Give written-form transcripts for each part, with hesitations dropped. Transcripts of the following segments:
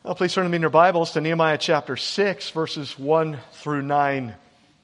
Well, please turn to me in your Bibles to Nehemiah chapter 6, verses 1 through 9.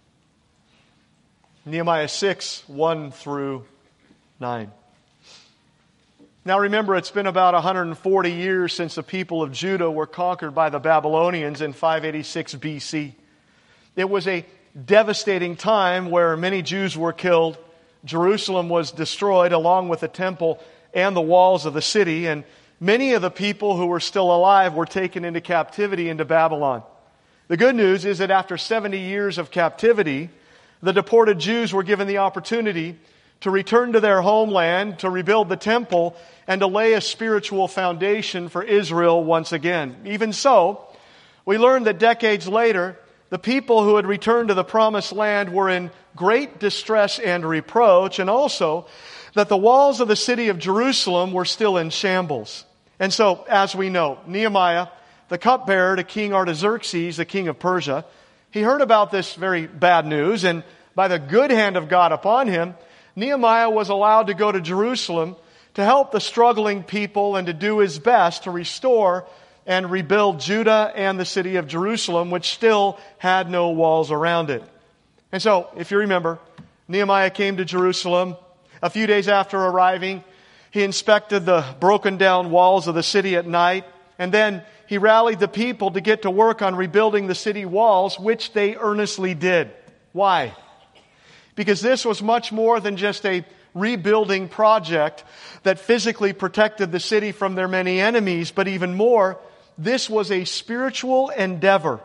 Nehemiah 6, 1 through 9. Now remember, it's been about 140 years since the people of Judah were conquered by the Babylonians in 586 BC. It was a devastating time where many Jews were killed. Jerusalem was destroyed along with the temple and the walls of the city, and many of the people who were still alive were taken into captivity into Babylon. The good news is that after 70 years of captivity, the deported Jews were given the opportunity to return to their homeland, to rebuild the temple, and to lay a spiritual foundation for Israel once again. Even so, we learned that decades later, the people who had returned to the promised land were in great distress and reproach, and also that the walls of the city of Jerusalem were still in shambles. And so, as we know, Nehemiah, the cupbearer to King Artaxerxes, the king of Persia, he heard about this very bad news, and by the good hand of God upon him, Nehemiah was allowed to go to Jerusalem to help the struggling people and to do his best to restore and rebuild Judah and the city of Jerusalem, which still had no walls around it. And so, if you remember, Nehemiah came to Jerusalem. A few days after arriving, he inspected the broken down walls of the city at night, and then he rallied the people to get to work on rebuilding the city walls, which they earnestly did. Why? Because this was much more than just a rebuilding project that physically protected the city from their many enemies, but even more, this was a spiritual endeavor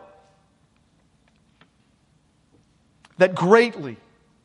that greatly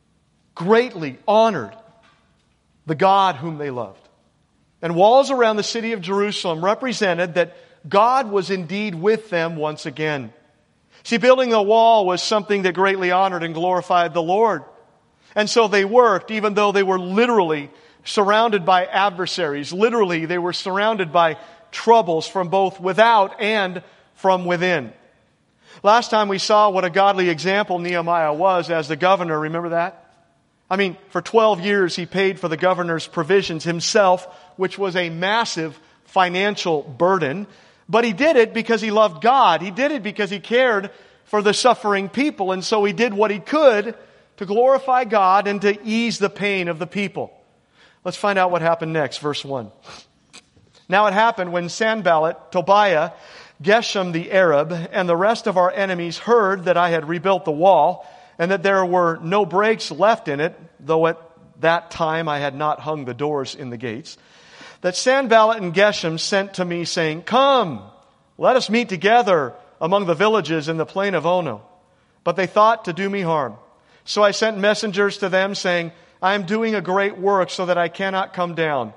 honored the God whom they loved. And walls around the city of Jerusalem represented that God was indeed with them once again. See, building a wall was something that greatly honored and glorified the Lord. And so they worked, even though they were literally surrounded by adversaries. Literally, they were surrounded by troubles from both without and from within. Last time we saw what a godly example Nehemiah was as the governor. Remember that? I mean, for 12 years he paid for the governor's provisions himself, which was a massive financial burden. But he did it because he loved God. He did it because he cared for the suffering people. And so he did what he could to glorify God and to ease the pain of the people. Let's find out what happened next. Verse 1. Now it happened when Sanballat, Tobiah, Geshem the Arab, and the rest of our enemies heard that I had rebuilt the wall, and that there were no breaks left in it, though at that time I had not hung the doors in the gates, that Sanballat and Geshem sent to me, saying, "Come, let us meet together among the villages in the plain of Ono." But they thought to do me harm. So I sent messengers to them, saying, "I am doing a great work so that I cannot come down.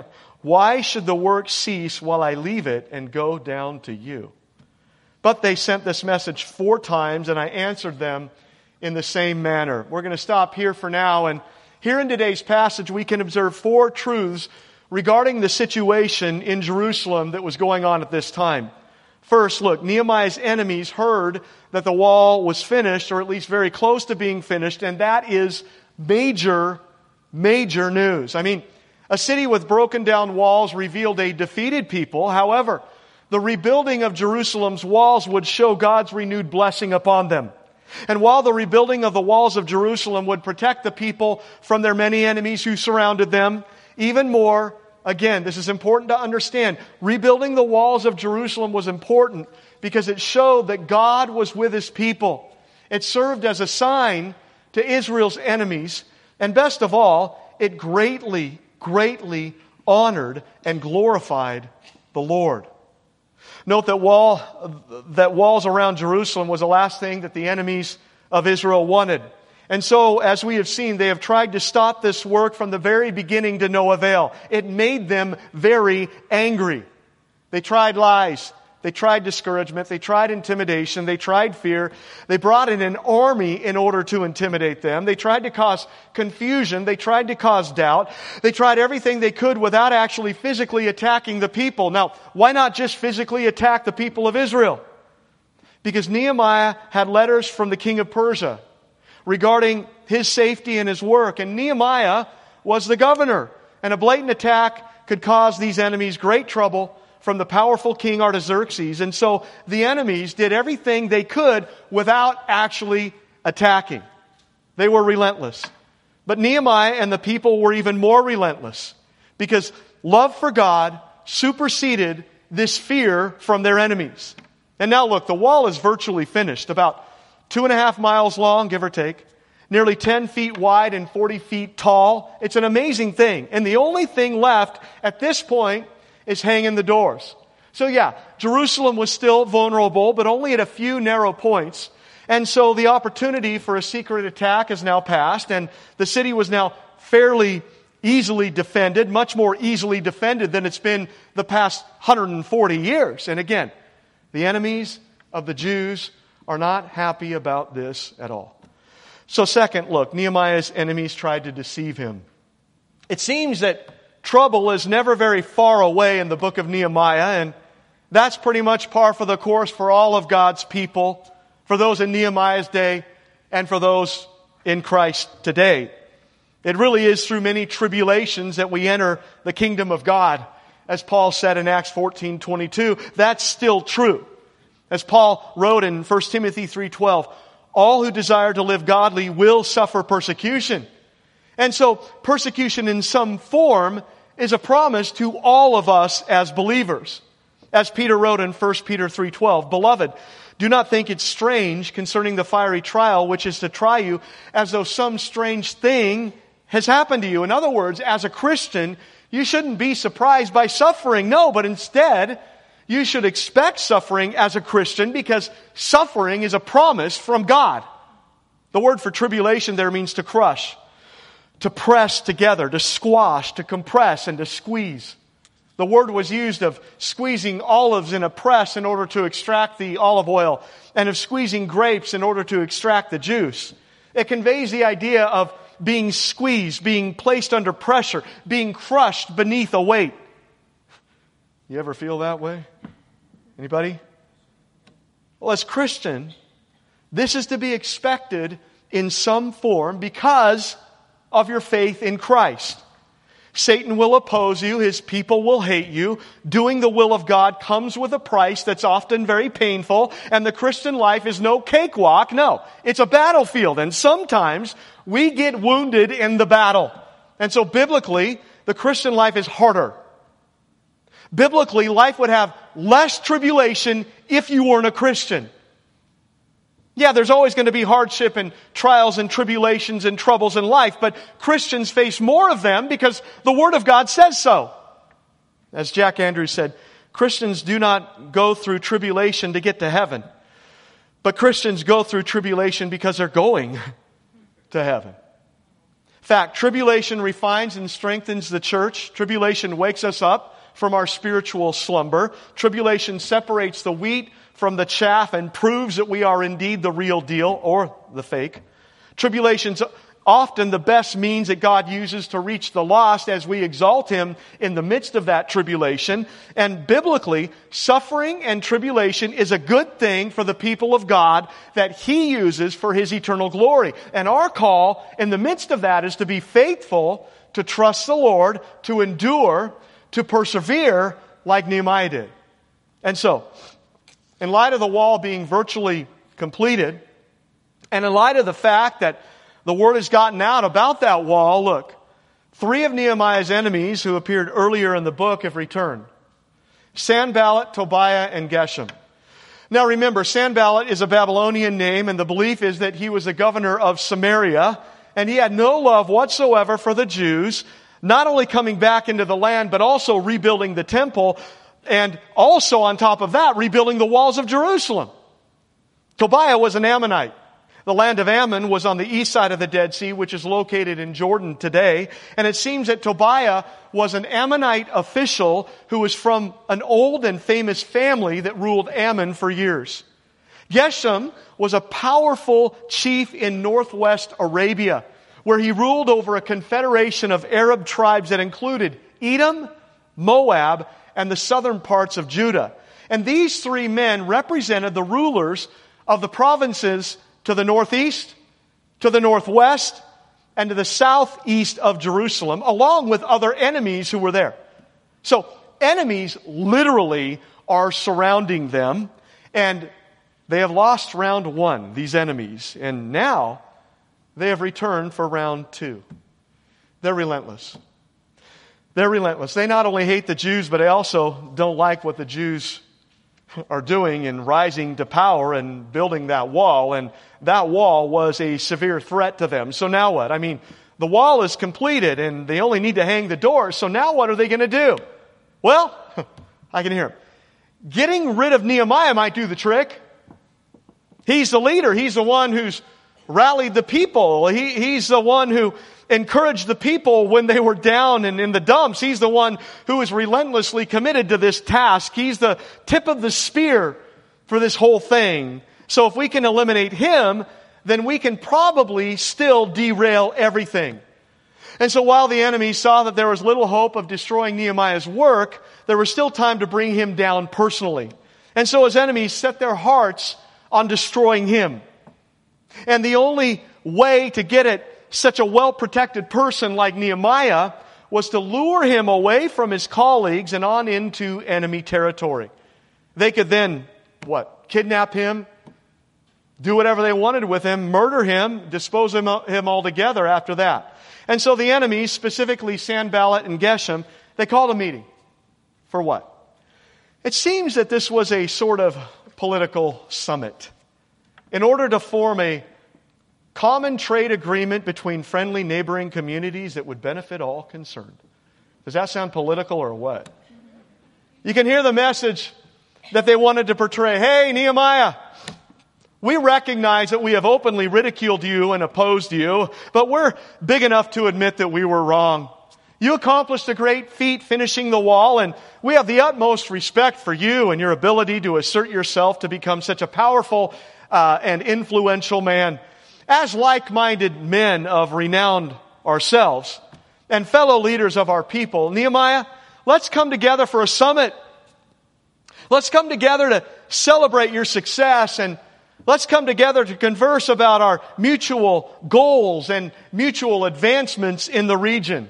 Why should the work cease while I leave it and go down to you?" But they sent this message 4 times, and I answered them in the same manner. We're going to stop here for now, and here in today's passage we can observe 4 truths regarding the situation in Jerusalem that was going on at this time. First, look, Nehemiah's enemies heard that the wall was finished, or at least very close to being finished, and that is major news. I mean, a city with broken down walls revealed a defeated people. However, the rebuilding of Jerusalem's walls would show God's renewed blessing upon them. And while the rebuilding of the walls of Jerusalem would protect the people from their many enemies who surrounded them, even more, again, this is important to understand, rebuilding the walls of Jerusalem was important because it showed that God was with His people. It served as a sign to Israel's enemies, and best of all, it greatly honored and glorified the Lord. Note that walls around Jerusalem was the last thing that the enemies of Israel wanted. And so, as we have seen, they have tried to stop this work from the very beginning to no avail. It made them very angry. They tried lies. They tried discouragement. They tried intimidation. They tried fear. They brought in an army in order to intimidate them. They tried to cause confusion. They tried to cause doubt. They tried everything they could without actually physically attacking the people. Now, why not just physically attack the people of Israel? Because Nehemiah had letters from the king of Persia regarding his safety and his work. And Nehemiah was the governor. And a blatant attack could cause these enemies great trouble, from the powerful king Artaxerxes. And so the enemies did everything they could without actually attacking. They were relentless. But Nehemiah and the people were even more relentless because love for God superseded this fear from their enemies. And now look, the wall is virtually finished, about 2.5 miles long, give or take, nearly 10 feet wide and 40 feet tall. It's an amazing thing. And the only thing left at this point is hanging the doors. So yeah, Jerusalem was still vulnerable, but only at a few narrow points. And so the opportunity for a secret attack is now past, and the city was now fairly easily defended, much more easily defended than it's been the past 140 years. And again, the enemies of the Jews are not happy about this at all. So second, look, Nehemiah's enemies tried to deceive him. It seems that trouble is never very far away in the book of Nehemiah, and that's pretty much par for the course for all of God's people, for those in Nehemiah's day and for those in Christ today. It really is through many tribulations that we enter the kingdom of God. As Paul said in Acts 14:22, that's still true. As Paul wrote in 1 Timothy 3:12, all who desire to live godly will suffer persecution. And so persecution in some form is a promise to all of us as believers. As Peter wrote in 1 Peter 3:12, beloved, do not think it strange concerning the fiery trial which is to try you as though some strange thing has happened to you. In other words, as a Christian, you shouldn't be surprised by suffering. No, but instead, you should expect suffering as a Christian because suffering is a promise from God. The word for tribulation there means to crush, to press together, to squash, to compress, and to squeeze. The word was used of squeezing olives in a press in order to extract the olive oil, and of squeezing grapes in order to extract the juice. It conveys the idea of being squeezed, being placed under pressure, being crushed beneath a weight. You ever feel that way? Anybody? Well, as Christian, this is to be expected in some form because of your faith in Christ. Satan will oppose you. His people will hate you. Doing the will of God comes with a price that's often very painful. And the Christian life is no cakewalk. No, it's a battlefield. And sometimes we get wounded in the battle. And so biblically, the Christian life is harder. Biblically, life would have less tribulation if you weren't a Christian. Yeah, there's always going to be hardship and trials and tribulations and troubles in life, but Christians face more of them because the Word of God says so. As Jack Andrews said, Christians do not go through tribulation to get to heaven, but Christians go through tribulation because they're going to heaven. In fact, tribulation refines and strengthens the church. Tribulation wakes us up from our spiritual slumber. Tribulation separates the wheat from the chaff and proves that we are indeed the real deal or the fake. Tribulation's often the best means that God uses to reach the lost as we exalt Him in the midst of that tribulation. And biblically, suffering and tribulation is a good thing for the people of God that He uses for His eternal glory. And our call in the midst of that is to be faithful, to trust the Lord, to endure, to persevere like Nehemiah did. And so, in light of the wall being virtually completed, and in light of the fact that the word has gotten out about that wall, look, 3 of Nehemiah's enemies who appeared earlier in the book have returned. Sanballat, Tobiah, and Geshem. Now remember, Sanballat is a Babylonian name, and the belief is that he was the governor of Samaria, and he had no love whatsoever for the Jews, not only coming back into the land, but also rebuilding the temple, and also on top of that, rebuilding the walls of Jerusalem. Tobiah was an Ammonite. The land of Ammon was on the east side of the Dead Sea, which is located in Jordan today. And it seems that Tobiah was an Ammonite official who was from an old and famous family that ruled Ammon for years. Geshem was a powerful chief in northwest Arabia, where he ruled over a confederation of Arab tribes that included Edom, Moab, and the southern parts of Judah. And these 3 men represented the rulers of the provinces to the northeast, to the northwest, and to the southeast of Jerusalem, along with other enemies who were there. So, enemies literally are surrounding them, and they have lost round 1, these enemies, and now they have returned for round 2. They're relentless. They're relentless. They not only hate the Jews, but they also don't like what the Jews are doing in rising to power and building that wall. And that wall was a severe threat to them. So now what? I mean, the wall is completed and they only need to hang the doors. So now what are they going to do? Well, I can hear them. Getting rid of Nehemiah might do the trick. He's the leader. He's the one who's rallied the people. He's the one who encouraged the people when they were down and in the dumps. He's the one who is relentlessly committed to this task. He's the tip of the spear for this whole thing. So if we can eliminate him, then we can probably still derail everything. And so while the enemy saw that there was little hope of destroying Nehemiah's work, there was still time to bring him down personally. And so his enemies set their hearts on destroying him. And the only way to get at such a well-protected person like Nehemiah was to lure him away from his colleagues and on into enemy territory. They could then, kidnap him, do whatever they wanted with him, murder him, dispose of him altogether after that. And so the enemies, specifically Sanballat and Geshem, they called a meeting. For what? It seems that this was a sort of political summit in order to form a common trade agreement between friendly neighboring communities that would benefit all concerned. Does that sound political or what? You can hear the message that they wanted to portray. Hey, Nehemiah, we recognize that we have openly ridiculed you and opposed you, but we're big enough to admit that we were wrong. You accomplished a great feat finishing the wall, and we have the utmost respect for you and your ability to assert yourself to become such a powerful and influential man. As like-minded men of renown ourselves and fellow leaders of our people, Nehemiah, let's come together for a summit. Let's come together to celebrate your success, and let's come together to converse about our mutual goals and mutual advancements in the region.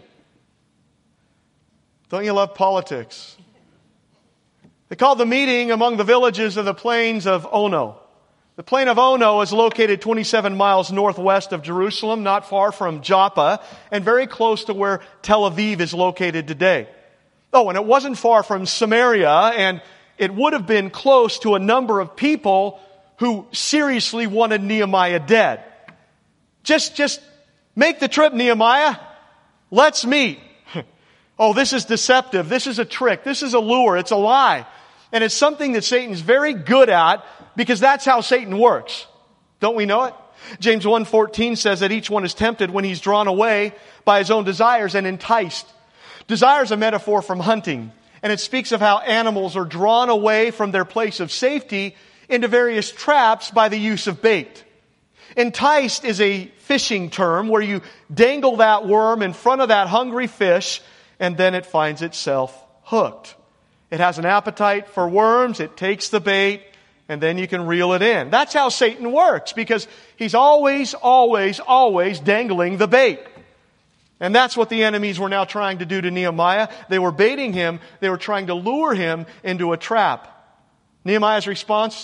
Don't you love politics? They called the meeting among the villages of the plains of Ono. The plain of Ono is located 27 miles northwest of Jerusalem, not far from Joppa, and very close to where Tel Aviv is located today. Oh, and it wasn't far from Samaria, and it would have been close to a number of people who seriously wanted Nehemiah dead. Just make the trip, Nehemiah. Let's meet. Oh, this is deceptive. This is a trick. This is a lure. It's a lie. And it's something that Satan's very good at, because that's how Satan works. Don't we know it? James 1:14 says that each one is tempted when he's drawn away by his own desires and enticed. Desire is a metaphor from hunting, and it speaks of how animals are drawn away from their place of safety into various traps by the use of bait. Enticed is a fishing term where you dangle that worm in front of that hungry fish, and then it finds itself hooked. It has an appetite for worms, it takes the bait, and then you can reel it in. That's how Satan works, because he's always dangling the bait. And that's what the enemies were now trying to do to Nehemiah. They were baiting him. They were trying to lure him into a trap. Nehemiah's response?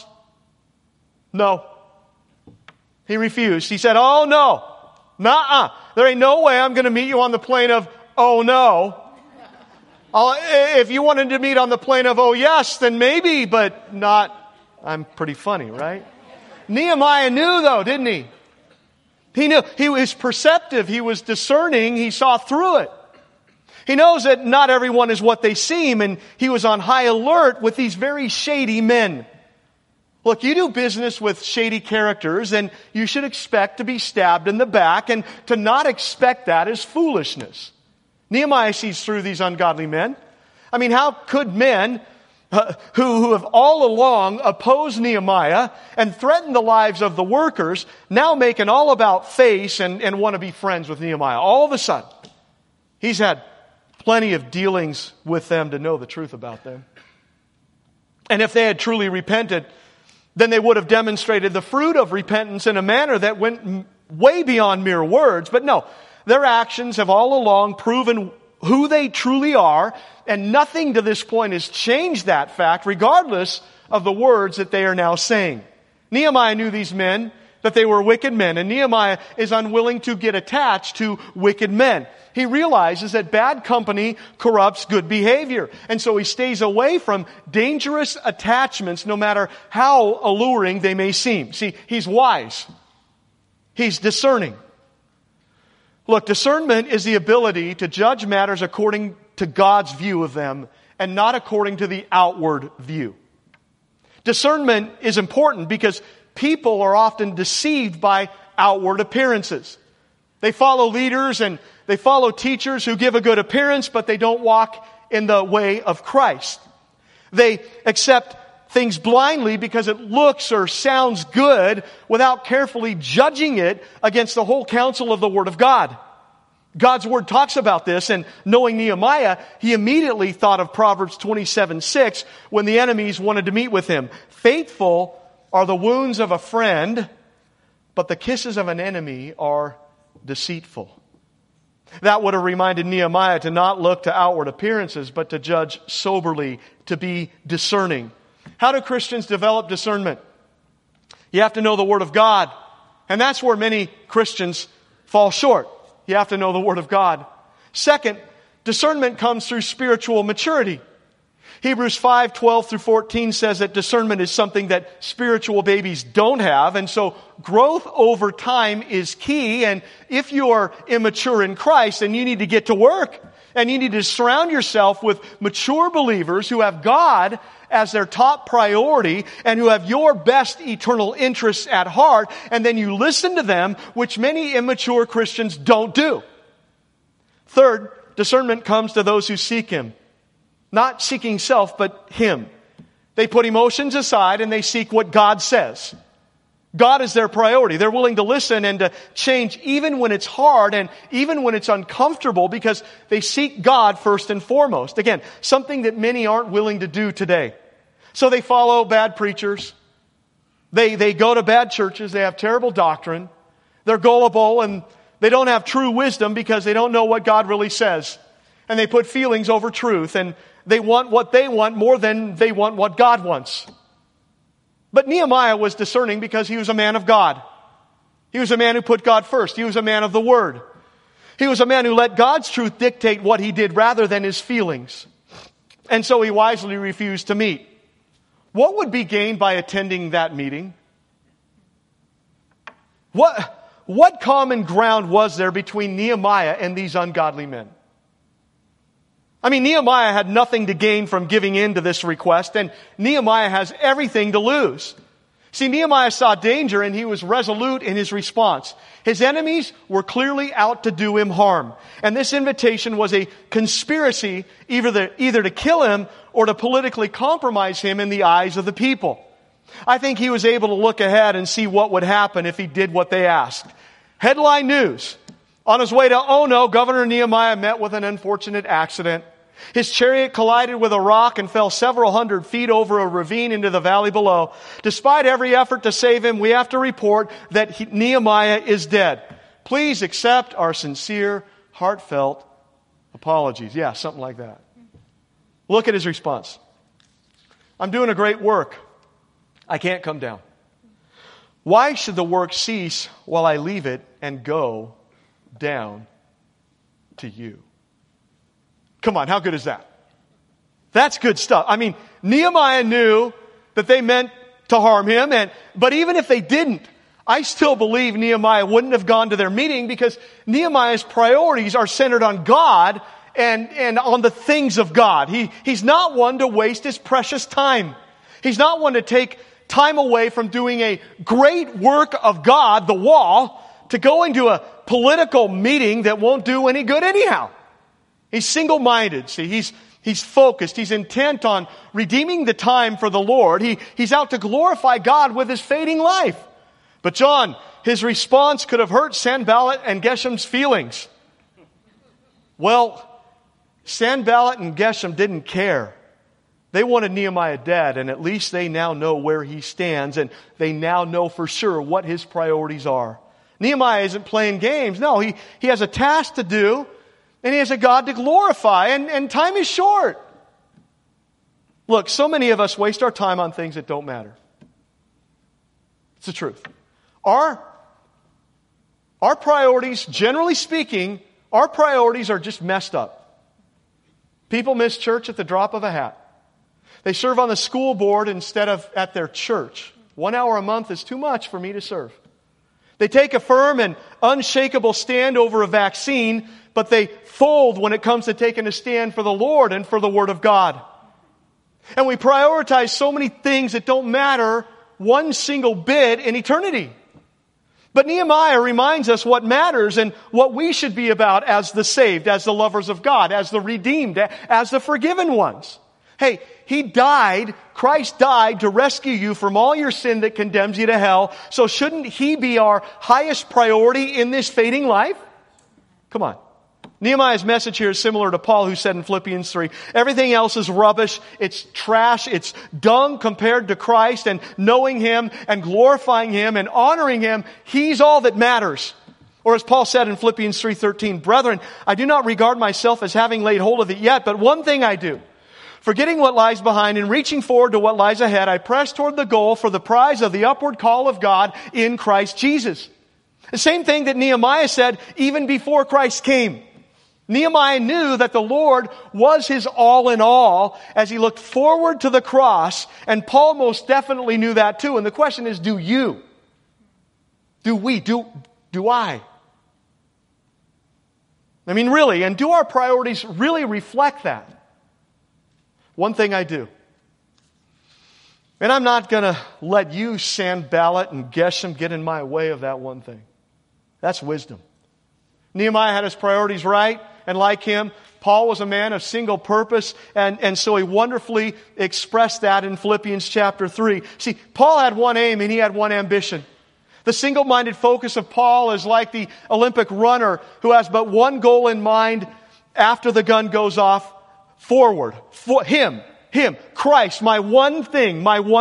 No. He refused. He said, oh no. Nuh-uh. There ain't no way I'm going to meet you on the plain of, oh no. If you wanted to meet on the plain of, oh yes, then maybe, but not. I'm pretty funny, right? Nehemiah knew though, didn't he? He knew. He was perceptive. He was discerning. He saw through it. He knows that not everyone is what they seem, and he was on high alert with these very shady men. Look, you do business with shady characters, and you should expect to be stabbed in the back, and to not expect that is foolishness. Nehemiah sees through these ungodly men. I mean, how could men who have all along opposed Nehemiah and threatened the lives of the workers now make an all-about face and want to be friends with Nehemiah? All of a sudden, he's had plenty of dealings with them to know the truth about them. And if they had truly repented, then they would have demonstrated the fruit of repentance in a manner that went way beyond mere words. But no, their actions have all along proven who they truly are, and nothing to this point has changed that fact, regardless of the words that they are now saying. Nehemiah knew these men, that they were wicked men, and Nehemiah is unwilling to get attached to wicked men. He realizes that bad company corrupts good behavior, and so he stays away from dangerous attachments, no matter how alluring they may seem. See, he's wise. He's discerning. Look, discernment is the ability to judge matters according to God's view of them and not according to the outward view. Discernment is important because people are often deceived by outward appearances. They follow leaders and they follow teachers who give a good appearance, but they don't walk in the way of Christ. They accept things blindly because it looks or sounds good without carefully judging it against the whole counsel of the Word of God. God's Word talks about this, and knowing Nehemiah, he immediately thought of Proverbs 27:6 when the enemies wanted to meet with him. Faithful are the wounds of a friend, but the kisses of an enemy are deceitful. That would have reminded Nehemiah to not look to outward appearances, but to judge soberly, to be discerning. How do Christians develop discernment? You have to know the Word of God. And that's where many Christians fall short. You have to know the Word of God. Second, discernment comes through spiritual maturity. Hebrews 5:12-14 says that discernment is something that spiritual babies don't have, and so growth over time is key. And if you are immature in Christ, then you need to get to work, and you need to surround yourself with mature believers who have God as their top priority and who have your best eternal interests at heart, and then you listen to them, which many immature Christians don't do. Third, discernment comes to those who seek Him. Not seeking self, but Him. They put emotions aside and they seek what God says. God is their priority. They're willing to listen and to change even when it's hard and even when it's uncomfortable because they seek God first and foremost. Again, something that many aren't willing to do today. So they follow bad preachers. They go to bad churches. They have terrible doctrine. They're gullible and they don't have true wisdom because they don't know what God really says. And they put feelings over truth, and they want what they want more than they want what God wants. But Nehemiah was discerning because he was a man of God. He was a man who put God first. He was a man of the Word. He was a man who let God's truth dictate what he did rather than his feelings. And so he wisely refused to meet. What would be gained by attending that meeting? What common ground was there between Nehemiah and these ungodly men? I mean, Nehemiah had nothing to gain from giving in to this request, and Nehemiah has everything to lose. See, Nehemiah saw danger and he was resolute in his response. His enemies were clearly out to do him harm. And this invitation was a conspiracy either to kill him or to politically compromise him in the eyes of the people. I think he was able to look ahead and see what would happen if he did what they asked. Headline news. On his way to Ono, Governor Nehemiah met with an unfortunate accident. His chariot collided with a rock and fell several hundred feet over a ravine into the valley below. Despite every effort to save him, we have to report that Nehemiah is dead. Please accept our sincere, heartfelt apologies. Yeah, something like that. Look at his response. I'm doing a great work. I can't come down. Why should the work cease while I leave it and go down to you? Come on, how good is that? That's good stuff. I mean, Nehemiah knew that they meant to harm him, but even if they didn't, I still believe Nehemiah wouldn't have gone to their meeting because Nehemiah's priorities are centered on God and on the things of God. He's not one to waste his precious time. He's not one to take time away from doing a great work of God, the wall, to go into a political meeting that won't do any good anyhow. He's single-minded. See, he's focused. He's intent on redeeming the time for the Lord. He's out to glorify God with his fading life. But John, his response could have hurt Sanballat and Geshem's feelings. Well, Sanballat and Geshem didn't care. They wanted Nehemiah dead, and at least they now know where he stands, and they now know for sure what his priorities are. Nehemiah isn't playing games. No, he has a task to do. And he has a God to glorify. And time is short. Look, so many of us waste our time on things that don't matter. It's the truth. Our priorities, generally speaking, our priorities are just messed up. People miss church at the drop of a hat. They serve on the school board instead of at their church. 1 hour a month is too much for me to serve. They take a firm and unshakable stand over a vaccine, but they fold when it comes to taking a stand for the Lord and for the Word of God. And we prioritize so many things that don't matter one single bit in eternity. But Nehemiah reminds us what matters and what we should be about as the saved, as the lovers of God, as the redeemed, as the forgiven ones. Hey, He died, Christ died to rescue you from all your sin that condemns you to hell. So shouldn't He be our highest priority in this fading life? Come on. Nehemiah's message here is similar to Paul, who said in Philippians 3, everything else is rubbish, it's trash, it's dung compared to Christ, and knowing Him and glorifying Him and honoring Him, He's all that matters. Or as Paul said in Philippians 3:13, brethren, I do not regard myself as having laid hold of it yet, but one thing I do, forgetting what lies behind and reaching forward to what lies ahead, I press toward the goal for the prize of the upward call of God in Christ Jesus. The same thing that Nehemiah said even before Christ came. Nehemiah knew that the Lord was his all in all as he looked forward to the cross, and Paul most definitely knew that too. And the question is, do you? Do we? Do I? I mean, really, and do our priorities really reflect that? One thing I do. And I'm not going to let you, Sanballat and Geshem, get in my way of that one thing. That's wisdom. Nehemiah had his priorities right, and like him, Paul was a man of single purpose, and so he wonderfully expressed that in Philippians chapter 3. See, Paul had one aim and he had one ambition. The single-minded focus of Paul is like the Olympic runner who has but one goal in mind after the gun goes off: forward. For him, Christ, my one thing.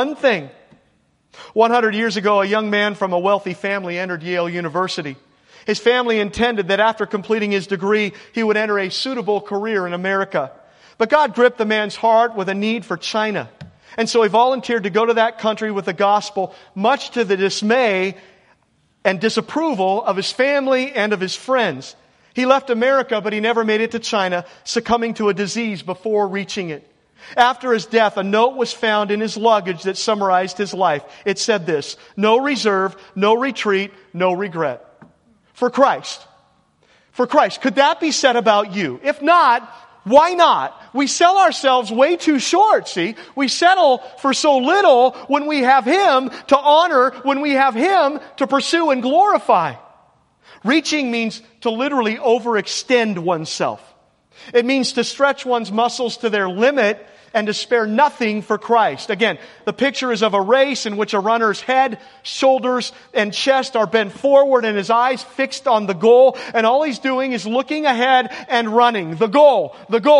100 years ago, a young man from a wealthy family entered Yale University. His family intended that after completing his degree, he would enter a suitable career in America. But God gripped the man's heart with a need for China. And so he volunteered to go to that country with the gospel, much to the dismay and disapproval of his family and of his friends. He left America, but he never made it to China, succumbing to a disease before reaching it. After his death, a note was found in his luggage that summarized his life. It said this: no reserve, no retreat, no regret. For Christ. For Christ. Could that be said about you? If not, why not? We sell ourselves way too short, see? We settle for so little when we have Him to honor, when we have Him to pursue and glorify. Reaching means to literally overextend oneself. It means to stretch one's muscles to their limit and to spare nothing for Christ. Again, the picture is of a race in which a runner's head, shoulders, and chest are bent forward and his eyes fixed on the goal, and all he's doing is looking ahead and running. The goal.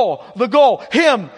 Him.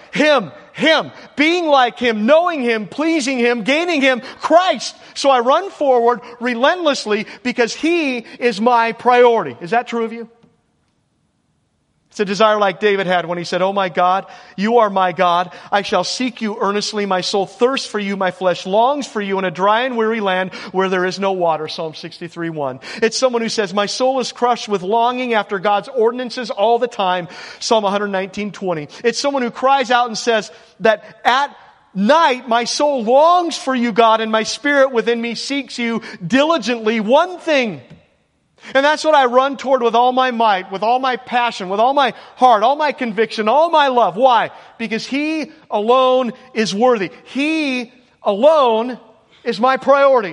Being like Him, knowing Him, pleasing Him, gaining Him, Christ. So I run forward relentlessly because He is my priority. Is that true of you? It's a desire like David had when he said, "Oh my God, You are my God. I shall seek You earnestly. My soul thirsts for You. My flesh longs for You in a dry and weary land where there is no water." Psalm 63:1. It's someone who says, "My soul is crushed with longing after God's ordinances all the time." Psalm 119:20. It's someone who cries out and says that at night my soul longs for You, God, and my spirit within me seeks You diligently. One thing. And that's what I run toward with all my might, with all my passion, with all my heart, all my conviction, all my love. Why? Because He alone is worthy. He alone is my priority.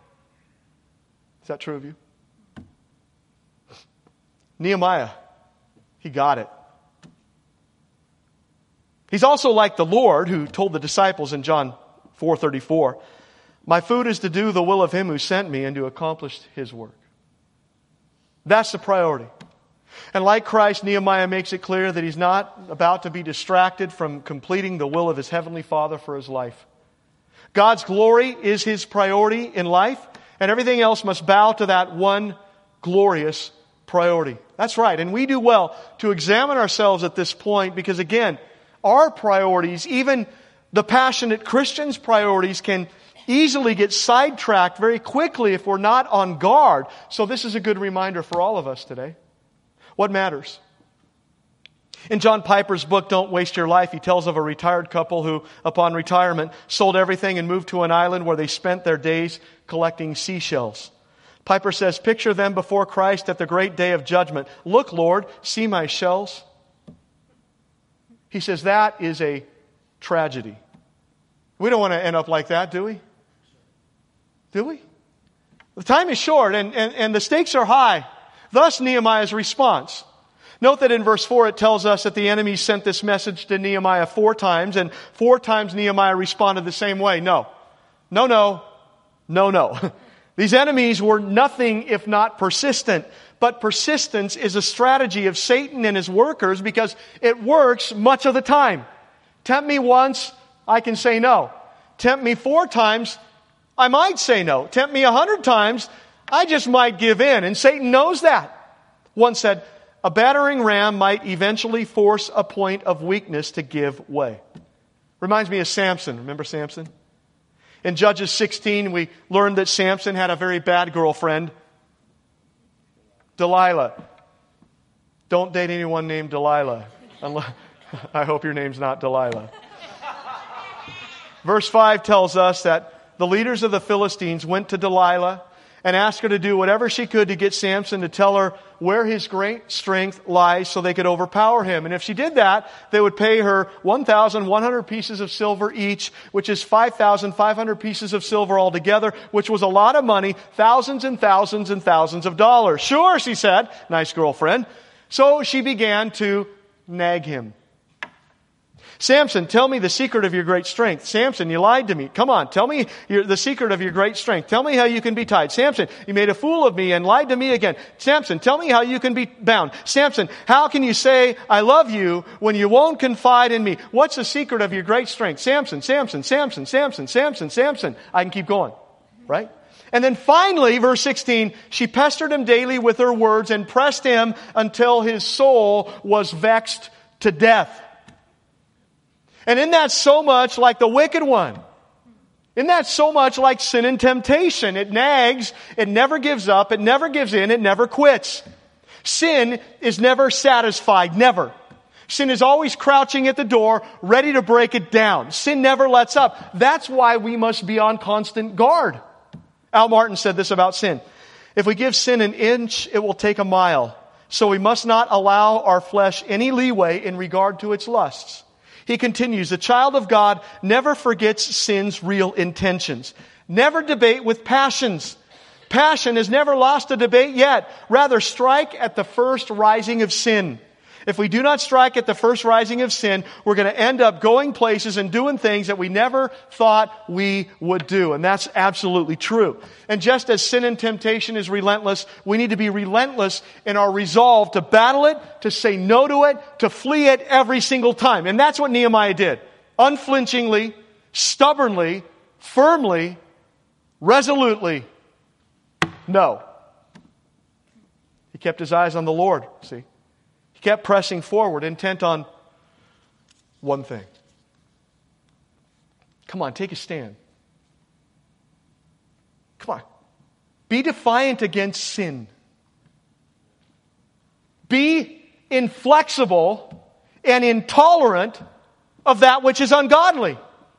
Is that true of you? Nehemiah, he got it. He's also like the Lord who told the disciples in John 4:34, "My food is to do the will of Him who sent me and to accomplish His work." That's the priority. And like Christ, Nehemiah makes it clear that he's not about to be distracted from completing the will of his Heavenly Father for his life. God's glory is his priority in life, and everything else must bow to that one glorious priority. That's right. And we do well to examine ourselves at this point because, again, our priorities, even the passionate Christians' priorities, can easily get sidetracked very quickly if we're not on guard. So this is a good reminder for all of us today. What matters? In John Piper's book, Don't Waste Your Life, he tells of a retired couple who, upon retirement, sold everything and moved to an island where they spent their days collecting seashells. Piper says, picture them before Christ at the great day of judgment. Look, Lord, see my shells. He says that is a tragedy. We don't want to end up like that, do we? Do we? The time is short and the stakes are high. Thus Nehemiah's response. Note that in verse 4 it tells us that the enemy sent this message to Nehemiah 4 times, and 4 times Nehemiah responded the same way. No. No, no. No, no. These enemies were nothing if not persistent. But persistence is a strategy of Satan and his workers because it works much of the time. Tempt me once, I can say no. Tempt me 4 times, I might say no. Tempt me 100 times, I just might give in. And Satan knows that. One said, a battering ram might eventually force a point of weakness to give way. Reminds me of Samson. Remember Samson? In Judges 16, we learned that Samson had a very bad girlfriend, Delilah. Don't date anyone named Delilah. I hope your name's not Delilah. Verse 5 tells us that the leaders of the Philistines went to Delilah and asked her to do whatever she could to get Samson to tell her where his great strength lies so they could overpower him. And if she did that, they would pay her 1,100 pieces of silver each, which is 5,500 pieces of silver altogether, which was a lot of money, thousands and thousands and thousands of dollars. Sure, she said, nice girlfriend. So she began to nag him. Samson, tell me the secret of your great strength. Samson, you lied to me. Come on, tell me the secret of your great strength. Tell me how you can be tied. Samson, you made a fool of me and lied to me again. Samson, tell me how you can be bound. Samson, how can you say I love you when you won't confide in me? What's the secret of your great strength? Samson, Samson, Samson, Samson, Samson, Samson. I can keep going, right? And then finally, verse 16, she pestered him daily with her words and pressed him until his soul was vexed to death. And isn't that so much like the wicked one? Isn't that so much like sin and temptation? It nags, it never gives up, it never gives in, it never quits. Sin is never satisfied, never. Sin is always crouching at the door, ready to break it down. Sin never lets up. That's why we must be on constant guard. Al Martin said this about sin. If we give sin an inch, it will take a mile. So we must not allow our flesh any leeway in regard to its lusts. He continues, the child of God never forgets sin's real intentions. Never debate with passions. Passion has never lost a debate yet. Rather, strike at the first rising of sin. If we do not strike at the first rising of sin, we're going to end up going places and doing things that we never thought we would do. And that's absolutely true. And just as sin and temptation is relentless, we need to be relentless in our resolve to battle it, to say no to it, to flee it every single time. And that's what Nehemiah did. Unflinchingly, stubbornly, firmly, resolutely, no. He kept his eyes on the Lord, see. Kept pressing forward, intent on one thing. Come on, take a stand. Come on. Be defiant against sin. Be inflexible and intolerant of that which is ungodly.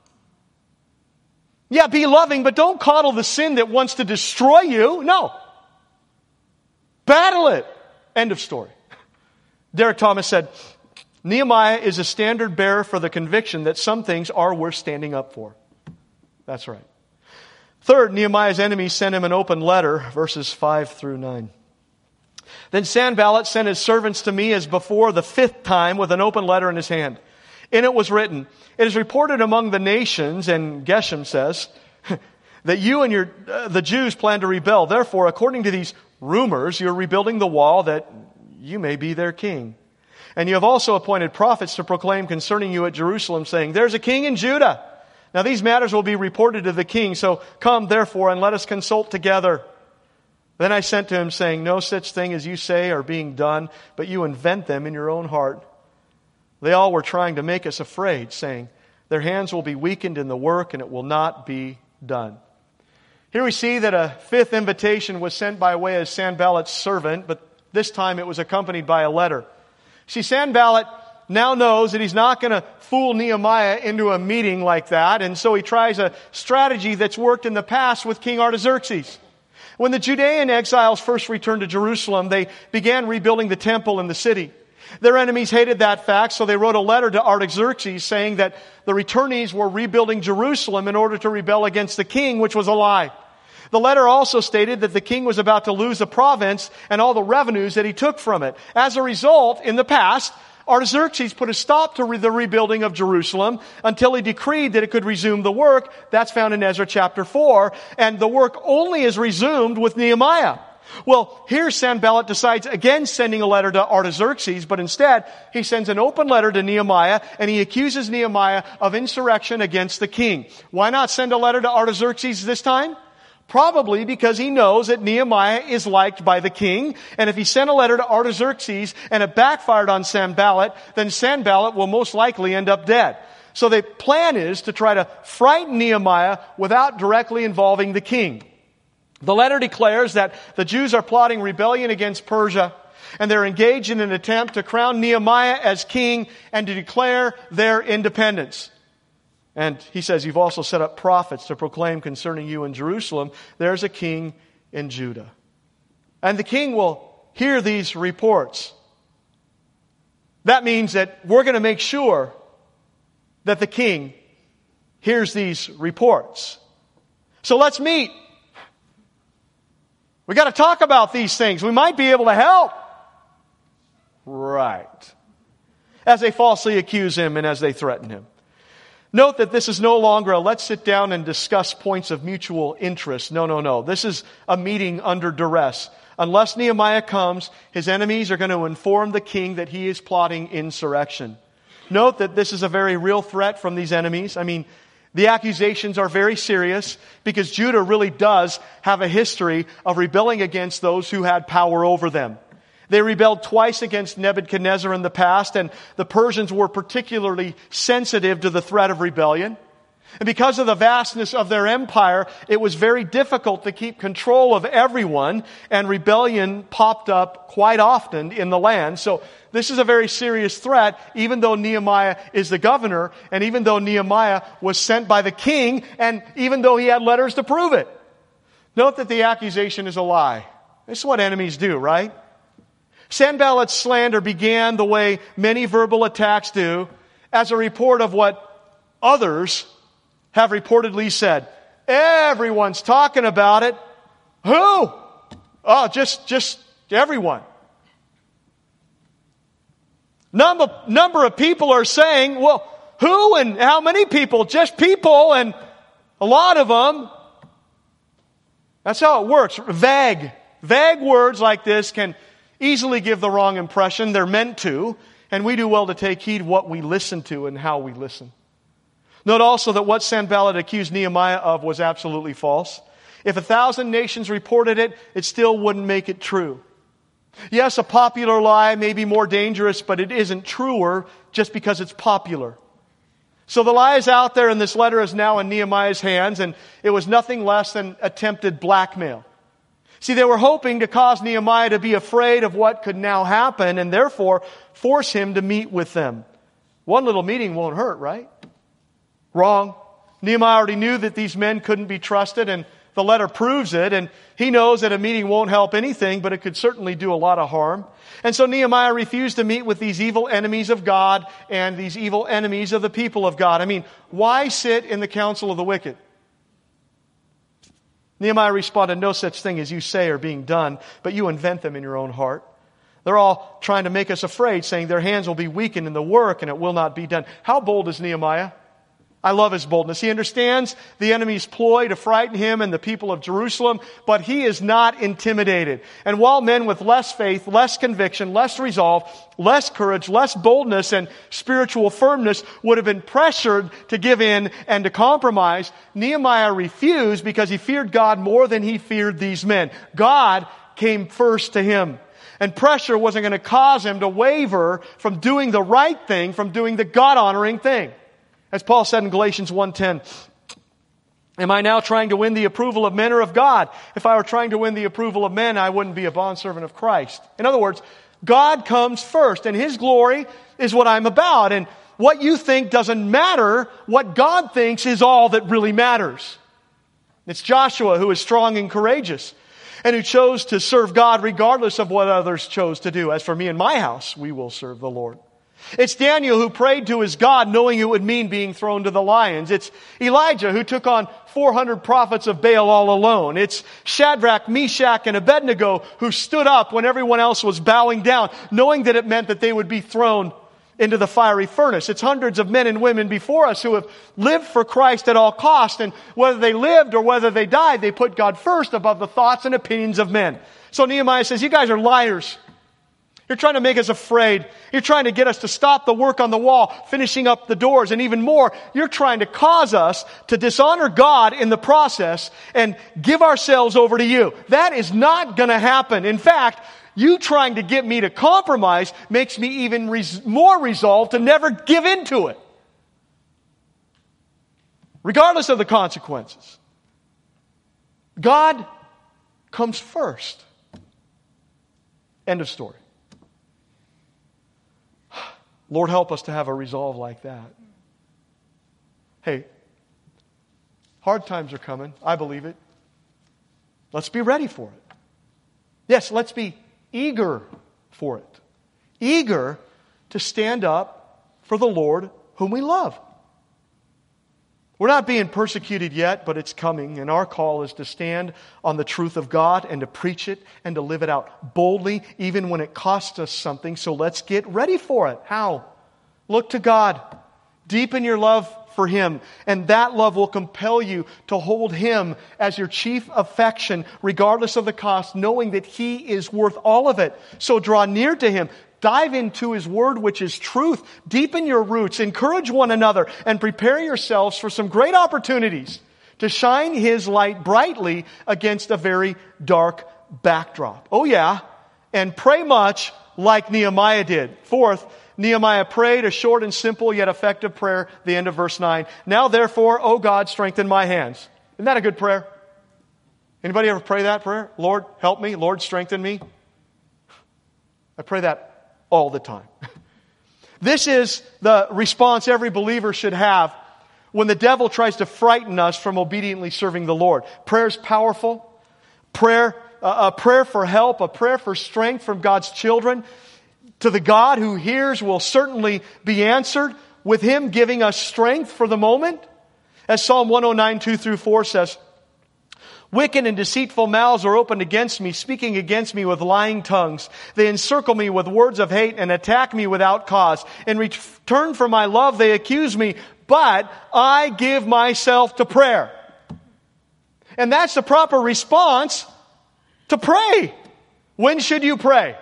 Yeah, be loving, but don't coddle the sin that wants to destroy you. No. Battle it. End of story. Derek Thomas said, Nehemiah is a standard bearer for the conviction that some things are worth standing up for. That's right. Third, Nehemiah's enemies sent him an open letter, verses 5 through 9. Then Sanballat sent his servants to me as before the 5th time with an open letter in his hand. In it was written, it is reported among the nations, and Geshem says, that you and the Jews plan to rebel. Therefore, according to these rumors, you're rebuilding the wall that you may be their king. And you have also appointed prophets to proclaim concerning you at Jerusalem, saying, there's a king in Judah. Now these matters will be reported to the king, so come therefore and let us consult together. Then I sent to him, saying, no such thing as you say are being done, but you invent them in your own heart. They all were trying to make us afraid, saying, their hands will be weakened in the work, and it will not be done. Here we see that a fifth invitation was sent by way of Sanballat's servant, but this time it was accompanied by a letter. See, Sanballat now knows that he's not going to fool Nehemiah into a meeting like that, and so he tries a strategy that's worked in the past with King Artaxerxes. When the Judean exiles first returned to Jerusalem, they began rebuilding the temple and the city. Their enemies hated that fact, so they wrote a letter to Artaxerxes saying that the returnees were rebuilding Jerusalem in order to rebel against the king, which was a lie. The letter also stated that the king was about to lose the province and all the revenues that he took from it. As a result, in the past, Artaxerxes put a stop to the rebuilding of Jerusalem until he decreed that it could resume the work. That's found in Ezra chapter 4. And the work only is resumed with Nehemiah. Well, here Sanballat decides against sending a letter to Artaxerxes, but instead he sends an open letter to Nehemiah, and he accuses Nehemiah of insurrection against the king. Why not send a letter to Artaxerxes this time? Probably because he knows that Nehemiah is liked by the king, and if he sent a letter to Artaxerxes and it backfired on Sanballat, then Sanballat will most likely end up dead. So the plan is to try to frighten Nehemiah without directly involving the king. The letter declares that the Jews are plotting rebellion against Persia, and they're engaged in an attempt to crown Nehemiah as king and to declare their independence. And he says, you've also set up prophets to proclaim concerning you in Jerusalem, there's a king in Judah. And the king will hear these reports. That means that we're going to make sure that the king hears these reports. So let's meet. We got to talk about these things. We might be able to help. Right. As they falsely accuse him and as they threaten him. Note that this is no longer a let's sit down and discuss points of mutual interest. No. This is a meeting under duress. Unless Nehemiah comes, his enemies are going to inform the king that he is plotting insurrection. Note that this is a very real threat from these enemies. I mean, the accusations are very serious because Judah really does have a history of rebelling against those who had power over them. They rebelled twice against Nebuchadnezzar in the past, and the Persians were particularly sensitive to the threat of rebellion. And because of the vastness of their empire, it was very difficult to keep control of everyone, and rebellion popped up quite often in the land. So this is a very serious threat, even though Nehemiah is the governor, and even though Nehemiah was sent by the king, and even though he had letters to prove it. Note that the accusation is a lie. This is what enemies do, right? Sanballat's slander began the way many verbal attacks do, as a report of what others have reportedly said. Everyone's talking about it. Who? Oh, just everyone. Number of people are saying, well, who and how many people? Just people, and a lot of them. That's how it works. Vague words like this can easily give the wrong impression. They're meant to, and we do well to take heed what we listen to and how we listen. Note also that what Sanballat accused Nehemiah of was absolutely false. If 1,000 nations reported it, it still wouldn't make it true. Yes, a popular lie may be more dangerous, but it isn't truer just because it's popular. So the lie is out there, and this letter is now in Nehemiah's hands, and it was nothing less than attempted blackmail. See, they were hoping to cause Nehemiah to be afraid of what could now happen and therefore force him to meet with them. One little meeting won't hurt, right? Wrong. Nehemiah already knew that these men couldn't be trusted, and the letter proves it, and he knows that a meeting won't help anything, but it could certainly do a lot of harm. And so Nehemiah refused to meet with these evil enemies of God and these evil enemies of the people of God. I mean, why sit in the council of the wicked? Nehemiah responded, no such thing as you say are being done, but you invent them in your own heart. They're all trying to make us afraid, saying their hands will be weakened in the work and it will not be done. How bold is Nehemiah? I love his boldness. He understands the enemy's ploy to frighten him and the people of Jerusalem, but he is not intimidated. And while men with less faith, less conviction, less resolve, less courage, less boldness, and spiritual firmness would have been pressured to give in and to compromise, Nehemiah refused because he feared God more than he feared these men. God came first to him. And pressure wasn't going to cause him to waver from doing the right thing, from doing the God-honoring thing. As Paul said in Galatians 1:10, am I now trying to win the approval of men or of God? If I were trying to win the approval of men, I wouldn't be a bondservant of Christ. In other words, God comes first, and His glory is what I'm about. And what you think doesn't matter. What God thinks is all that really matters. It's Joshua who is strong and courageous, and who chose to serve God regardless of what others chose to do. As for me and my house, we will serve the Lord. It's Daniel who prayed to his God knowing it would mean being thrown to the lions. It's Elijah who took on 400 prophets of Baal all alone. It's Shadrach, Meshach, and Abednego who stood up when everyone else was bowing down, knowing that it meant that they would be thrown into the fiery furnace. It's hundreds of men and women before us who have lived for Christ at all cost, and whether they lived or whether they died, they put God first above the thoughts and opinions of men. So Nehemiah says, you guys are liars. You're trying to make us afraid. You're trying to get us to stop the work on the wall, finishing up the doors, and even more, you're trying to cause us to dishonor God in the process and give ourselves over to you. That is not going to happen. In fact, you trying to get me to compromise makes me even more resolved to never give in to it, regardless of the consequences. God comes first. End of story. Lord, help us to have a resolve like that. Hey, hard times are coming. I believe it. Let's be ready for it. Yes, let's be eager for it. Eager to stand up for the Lord whom we love. We're not being persecuted yet, but it's coming. And our call is to stand on the truth of God and to preach it and to live it out boldly, even when it costs us something. So let's get ready for it. How? Look to God. Deepen your love for Him. And that love will compel you to hold Him as your chief affection, regardless of the cost, knowing that He is worth all of it. So draw near to Him. Dive into His Word, which is truth. Deepen your roots. Encourage one another. And prepare yourselves for some great opportunities to shine His light brightly against a very dark backdrop. Oh yeah. And pray much like Nehemiah did. Fourth, Nehemiah prayed a short and simple yet effective prayer. The end of verse 9. Now therefore, O God, strengthen my hands. Isn't that a good prayer? Anybody ever pray that prayer? Lord, help me. Lord, strengthen me. I pray that all the time. This is the response every believer should have when the devil tries to frighten us from obediently serving the Lord. Prayer is powerful. A prayer for help, a prayer for strength from God's children to the God who hears will certainly be answered, with Him giving us strength for the moment. As Psalm 109, 2-4 says, wicked and deceitful mouths are opened against me, speaking against me with lying tongues. They encircle me with words of hate and attack me without cause. In return for my love, they accuse me, but I give myself to prayer. And that's the proper response to pray. When should you pray?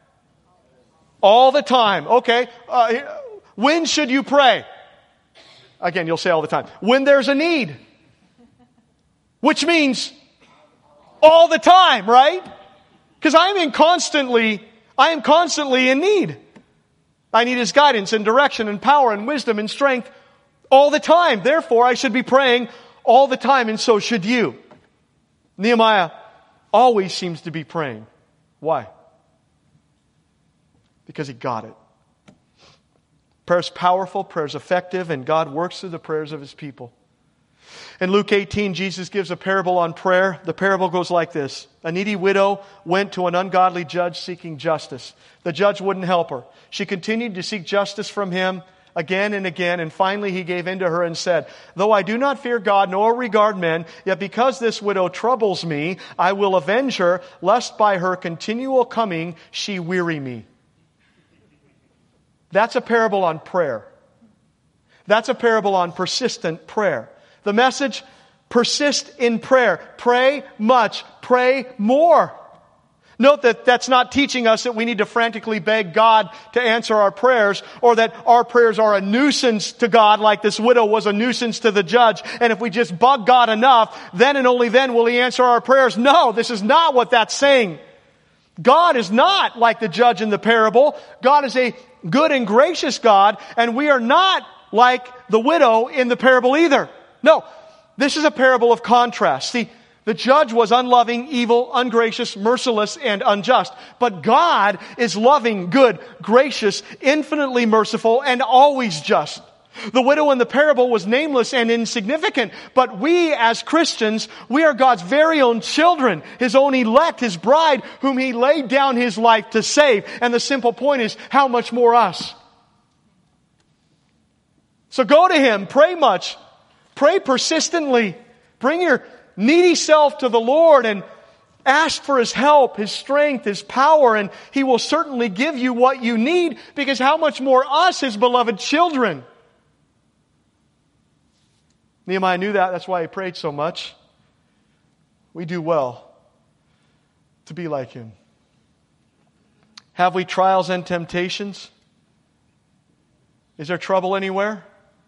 All the time. Okay. When should you pray? Again, you'll say all the time. When there's a need. Which means all the time, right? Because I am constantly in need. I need His guidance and direction and power and wisdom and strength all the time. Therefore, I should be praying all the time, and so should you. Nehemiah always seems to be praying. Why? Because he got it. Prayer is powerful, prayer is effective, and God works through the prayers of His people. In Luke 18, Jesus gives a parable on prayer. The parable goes like this. A needy widow went to an ungodly judge seeking justice. The judge wouldn't help her. She continued to seek justice from him again and again, and finally he gave in to her and said, though I do not fear God nor regard men, yet because this widow troubles me, I will avenge her, lest by her continual coming she weary me. That's a parable on prayer. That's a parable on persistent prayer. The message, persist in prayer. Pray much. Pray more. Note that that's not teaching us that we need to frantically beg God to answer our prayers, or that our prayers are a nuisance to God like this widow was a nuisance to the judge. And if we just bug God enough, then and only then will He answer our prayers. No, this is not what that's saying. God is not like the judge in the parable. God is a good and gracious God, and we are not like the widow in the parable either. No, this is a parable of contrast. See, the judge was unloving, evil, ungracious, merciless, and unjust. But God is loving, good, gracious, infinitely merciful, and always just. The widow in the parable was nameless and insignificant, but we as Christians, we are God's very own children, His own elect, His bride, whom He laid down His life to save. And the simple point is, how much more us? So go to Him, pray much, pray persistently, bring your needy self to the Lord and ask for His help, His strength, His power, and He will certainly give you what you need, because how much more us, His beloved children? Nehemiah knew that. That's why he prayed so much. We do well to be like him. Have we trials and temptations? Is there trouble anywhere?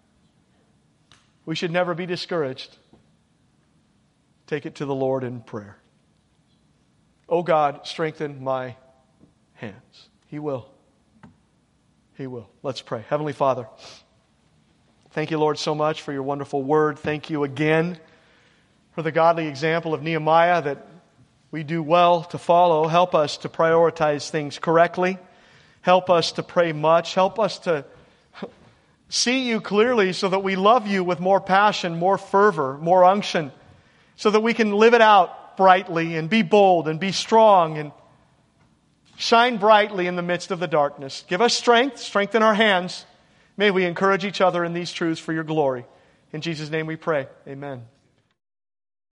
We should never be discouraged. Take it to the Lord in prayer. Oh God, strengthen my hands. He will. He will. Let's pray. Heavenly Father, thank you, Lord, so much for your wonderful word. Thank you again for the godly example of Nehemiah that we do well to follow. Help us to prioritize things correctly. Help us to pray much. Help us to see you clearly so that we love you with more passion, more fervor, more unction, so that we can live it out brightly and be bold and be strong and shine brightly in the midst of the darkness. Give us strength, strengthen our hands. May we encourage each other in these truths for your glory. In Jesus' name we pray. Amen.